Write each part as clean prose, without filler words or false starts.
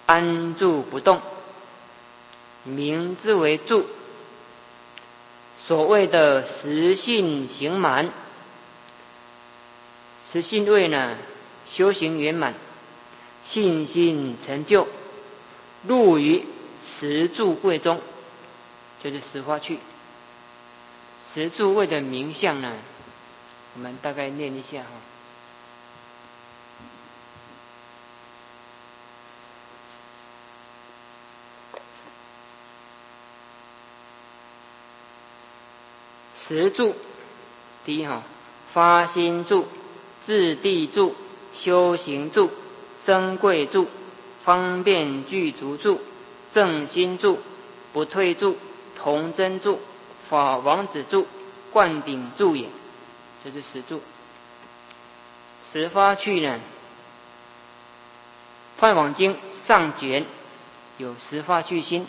安住不动，名之为住。所谓的实性行满，实性位呢，修行圆满，信心成就，入于十住位中，就是十发趣。十住位的名相呢，我们大概念一下哈。十住，第一哈，发心住、自地住、修行住、生贵住、方便具足住、正心住、不退住、同真住、法王子住、灌顶住也，这是十住。十发趣呢，《梵网经》上卷有十发趣心。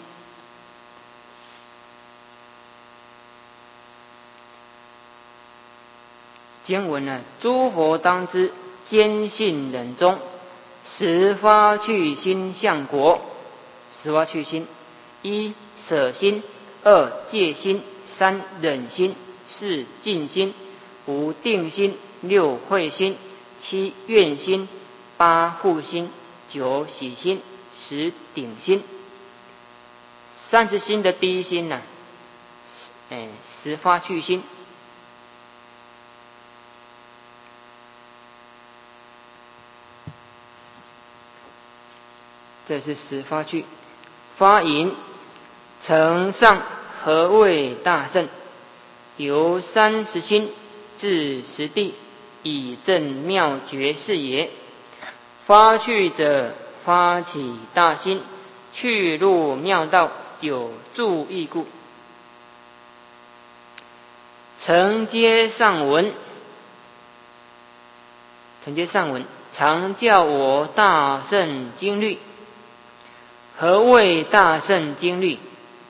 经文呢，诸佛当知，坚信忍中，十发趣心相果。十发趣心：一舍心，二戒心，三忍心，四静心，五定心，六慧心，七愿心，八护心，九喜心，十顶心。30心的第一心呢，十发趣心。这是十发趣。发引：承上何谓大圣？由30心至10地，以证妙觉是也。发趣者，发起大心，去入妙道，有助益故。承接上文，常教我大圣经律。何谓大圣经律？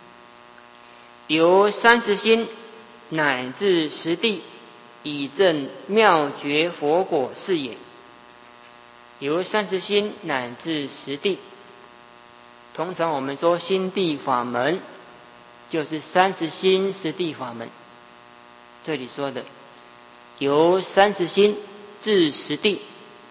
由30心乃至10地，以证妙觉佛果是也。由30心乃至10地，通常我们说心地法门，就是30心10地法门。这里说的由30心至10地，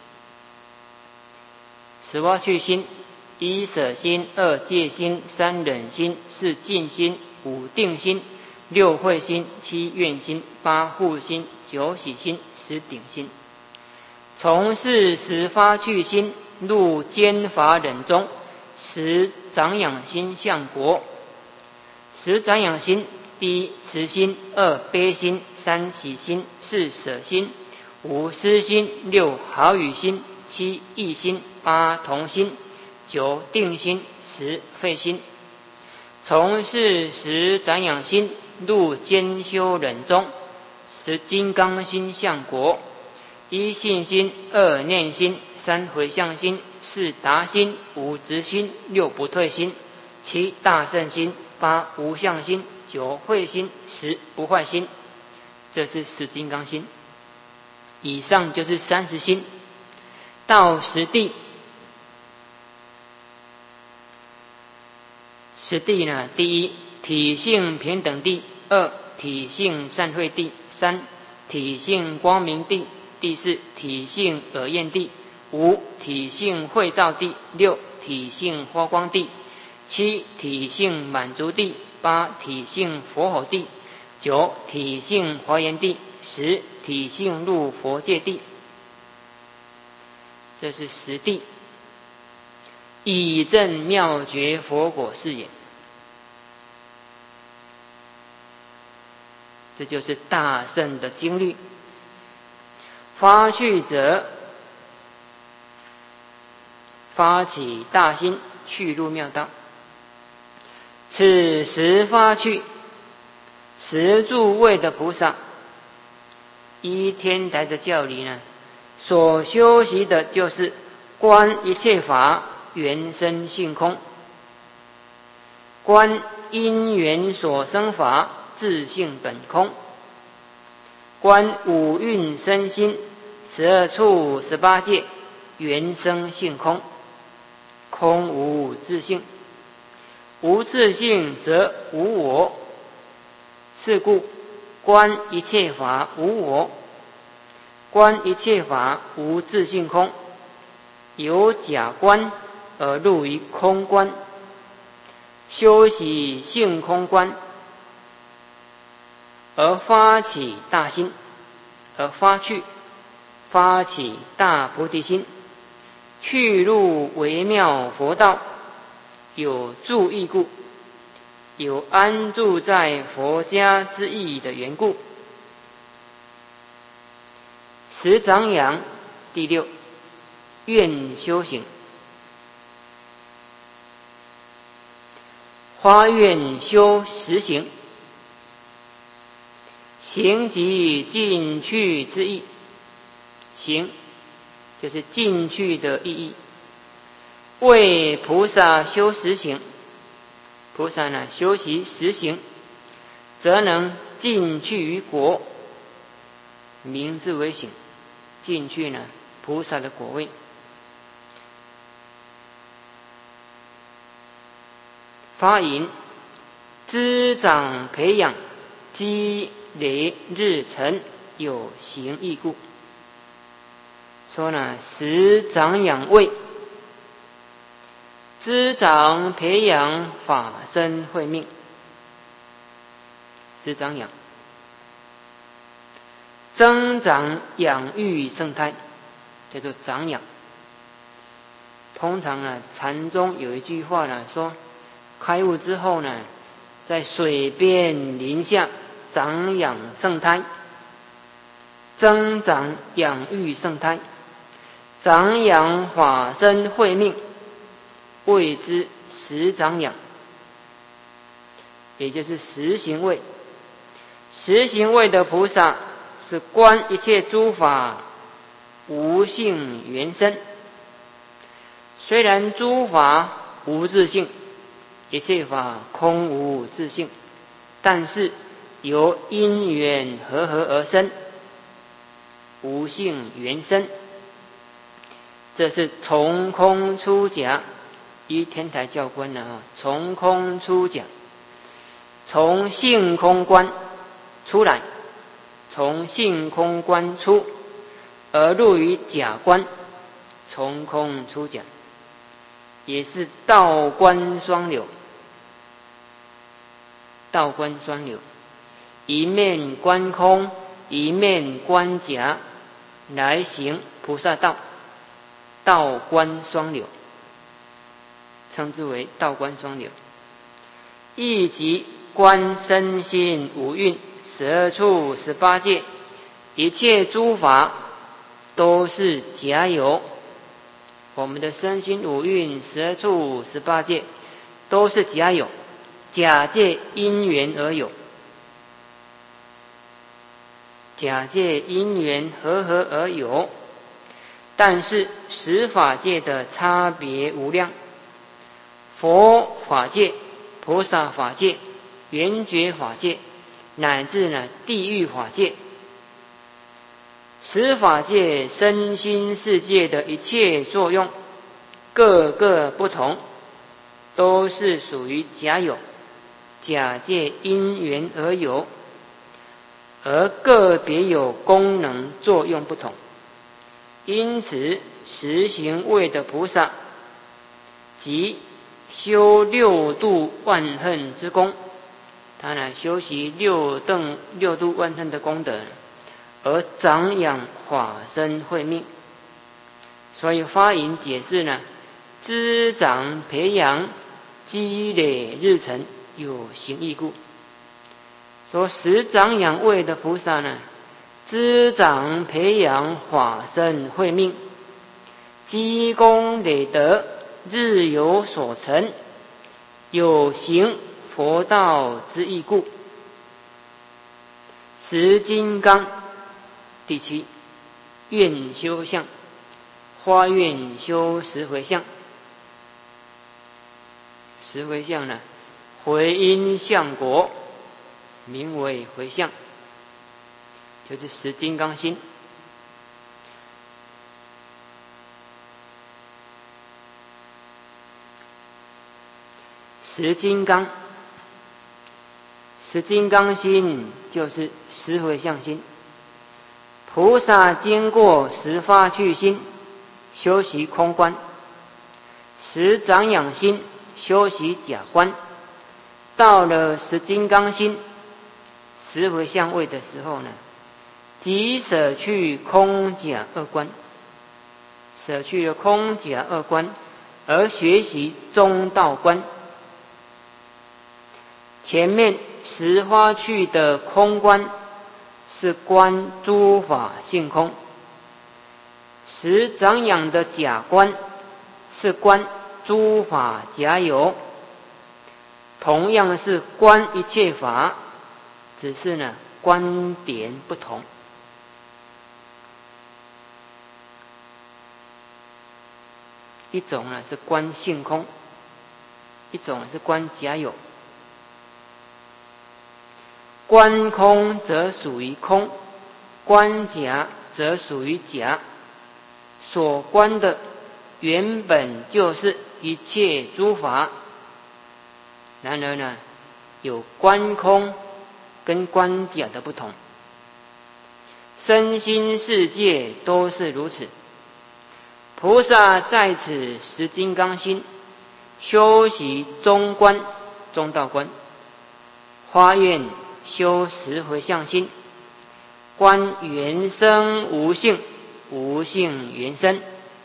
十发趣心：一舍心，二戒心，三忍心，四静心，五定心，六慧心，七愿心，八护心，九喜心，十顶心。从事十发趣心，入坚法忍中，十长养心相果。十长养心：一慈心，二悲心，三喜心，四舍心，五思心，六好语心，七意心，八同心，九定心，十废心。从事十长养心，入坚修忍中，十金刚心相果。一信心，二念心，三回向心，四达心，五执心，六不退心，七大圣心，八无相心，九慧心，十不坏心。这是十金刚心。以上就是30心。到10地，10地呢，第一体性平等地，二体性善慧地，三体性光明地，第四体性耳焰地，五体性慧照地，六体性发光地，七体性满足地，八体性佛吼地，九体性华严地，十体性入佛界地。这是10地，以证妙觉佛果是也。这就是大圣的经律。发趣者，发起大心，去入妙道。此十发趣，十住位的菩萨，依天台的教理呢，所修习的就是观一切法缘生性空，观因缘所生法自性本空，观五蕴身心12处18界缘生性空。 空无自性。无自性则无我，是故观一切法无我，观一切法无自性空。由假观而入于空观，修习性空观，而发起大心，而发起大菩提心，去入微妙佛道，有住意故，有安住在佛家之意的缘故。十长养第六，愿修行。发愿修实行，行即进去之意。行就是进去的意义。为菩萨修实行，菩萨呢修习实行，则能进去于果，名之为行。进去呢菩萨的果位。发引滋长培养，积累日成，有行义故。说呢，十长养位，滋长培养法身慧命。十长养，增长养育生态，叫做长养。通常呢，禅宗有一句话呢，说开悟之后呢，在水边林下长养圣胎，增长养育圣胎，长养法身慧命，谓之十长养，也就是十行位。十行位的菩萨是观一切诸法无性缘生，虽然诸法无自性，一切法空无自性，但是由因缘和合而生，无性缘生。这是从空出假，依天台教观呢，从空出假，从性空观出来，从性空观出，而入于假观，从空出假，也是道观双流。道观双流，一面观空，一面观假，来行菩萨道。道观双流，称之为道观双流。亦即观身心五蕴12处18界，一切诸法都是假有。我们的身心五蕴12处18界都是假有，假借因缘而有，假借因缘和合而有。但是十法界的差别无量，佛法界、菩萨法界、圆觉法界，乃至呢地狱法界，十法界身心世界的一切作用，各个不同，都是属于假有，假借因缘而有，而个别有功能作用不同。因此十行位的菩萨，即修六度万恨之功，他呢修习六度万恨的功德，而长养法身慧命。所以发引解释呢，滋长培养，积累日成，有行义故。说十长养位的菩萨呢，滋长培养法身慧命，积功累德，日有所成，有行佛道之意故。十金刚第七，愿修相，发愿修十回向。十回向呢，回因相果，名为回向，就是十金刚心。 十金刚，十金刚心就是十回向心。菩萨经过十发趣心，修习空观；十长养心，修习假观。到了十金刚心、十回向位的时候呢，即舍去空假二观，舍去了空假二观，而学习中道观。前面十发趣的空观是观诸法性空，十长养的假观是观诸法假有，同样是观一切法，只是呢观点不同。一种呢是观性空，一种是观假有。观空则属于空，观假则属于假。所观的原本就是一切诸法，然而呢，有观空跟观假的不同。身心世界都是如此。菩萨在此十金刚心，修习中观、中道观，发愿修十回向心，观缘生无性，无性缘生。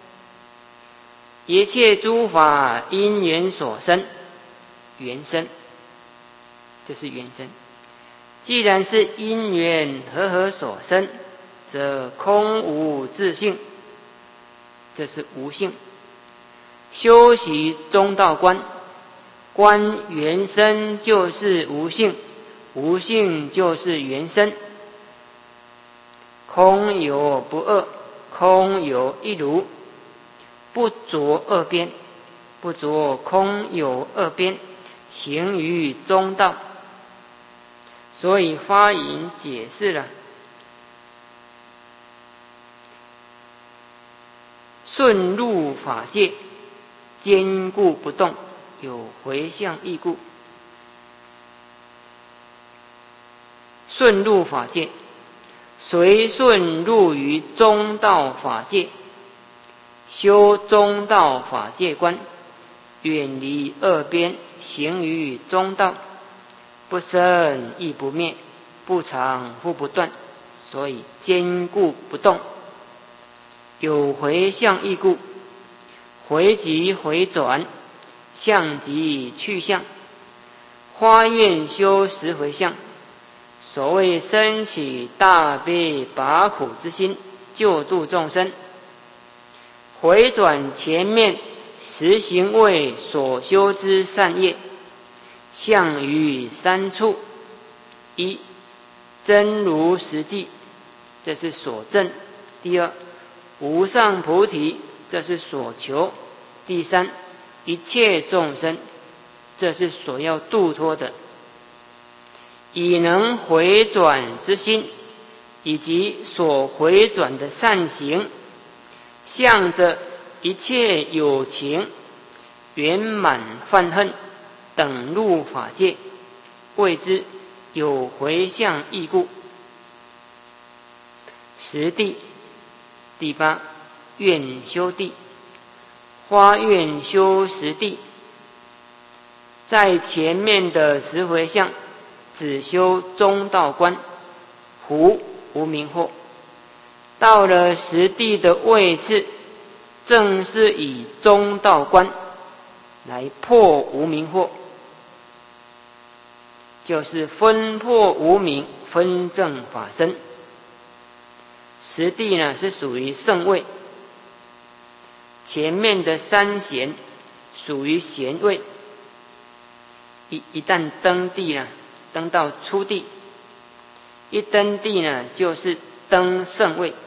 一切诸法因缘所生，缘生，这是缘生。既然是因缘和所生，则空无自性，这是无性。修习中道观，观缘生就是无性，无性就是缘生。空有不二，空有一如，不着二边，不着空有二边，行于中道。所以发引解释了顺入法界，坚固不动，有回向义故。顺入法界，随顺入于中道法界，修中道法界观，远离二边，行于中道，不生亦不灭，不常复不断，所以坚固不动，有回向义故。回即回转，向即去向，发愿修十回向。所谓生起大悲拔苦之心，救度众生。回转前面十行位所修之善业，向于三处：一、真如实际，这是所证；第二，无上菩提，这是所求；第三，一切众生，这是所要度脱的。以能回转之心，以及所回转的善行，向着一切有情圆满犯恨等入法界，谓之有回向义故。十地，第八，愿修地，发愿修十地。在前面的十回向只修中道观，胡无明惑。到了十地的位次，正是以中道观来破无明惑，就是分破无明，分正法身。十地呢是属于圣位，前面的三贤属于贤位。一旦登地呢，登到初地，一登地呢就是登圣位。